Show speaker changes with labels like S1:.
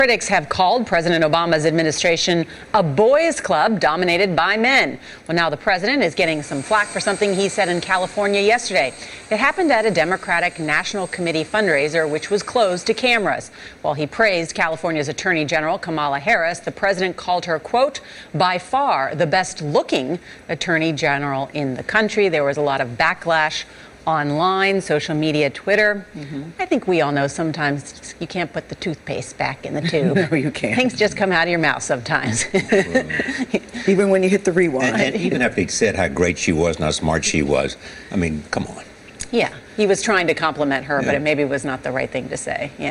S1: Critics have called President Obama's administration a boys' club dominated by men. Well, now the president is getting some flack for something he said in California yesterday. It happened at a Democratic National Committee fundraiser, which was closed to cameras. While he praised California's Attorney General Kamala Harris, the president called her, quote, by far the best-looking Attorney General in the country. There was a lot of backlash online, social media, Twitter. I think we all know sometimes you can't put the toothpaste back in the tube.
S2: No, you can't.
S1: Things just come out of your mouth sometimes.
S2: Even when you hit the rewind.
S3: And even after he said how great she was and how smart she was, I mean, come on.
S1: Yeah, he was trying to compliment her, but it maybe was not the right thing to say. Yeah.